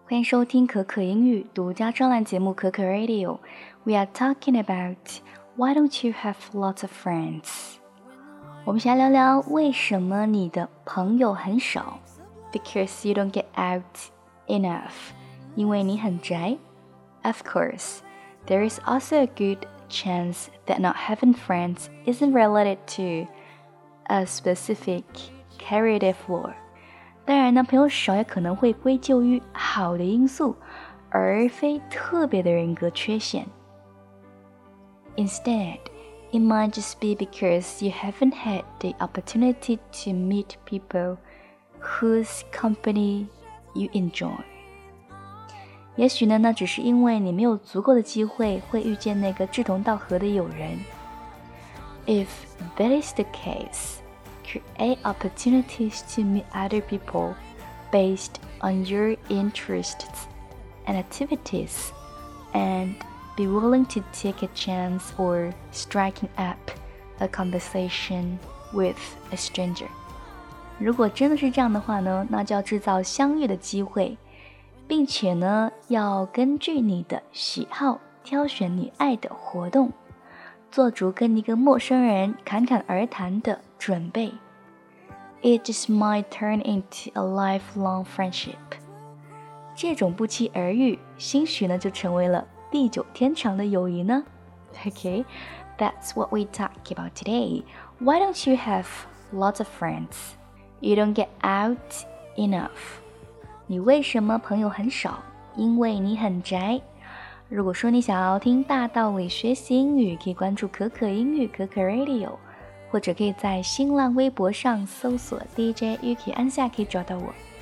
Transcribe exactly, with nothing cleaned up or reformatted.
欢迎收听可可英语独家专栏节目可可 Radio。 We are talking about why don't you have lots of friends？ 我们想聊聊为什么你的朋友很少。 Because you don't get out enough， 因为你很宅。 Of course, there is also a good chance that not having friends isn't related to a specific character flaw。当然呢，朋友少也可能会归咎于好的因素，而非特别的人格缺陷。Instead, it might just be because you haven't had the opportunity to meet people whose company you enjoy。也许呢，那只是因为你没有足够的机会会遇见那个志同道合的友人。If that is the case,create opportunities to meet other people based on your interests and activities, and be willing to take a chance or striking up a conversation with a stranger。 如果真的是这样的话呢，那就要制造相遇的机会，并且呢，要根据你的喜好挑选你爱的活动，做足跟一个陌生人侃侃而谈的准备。It just might turn into a lifelong friendship。 这种不期而遇，兴许呢就成为了地久天长的友谊呢。 Okay, that's what we talk about today. Why don't you have lots of friends? You don't get out enough。 你为什么朋友很少？因为你很宅。如果说你想要听大道理学习英语，可以关注可可英语可可 Radio， 或者可以在新浪微博上搜索 D J Yuki 按下可以找到我。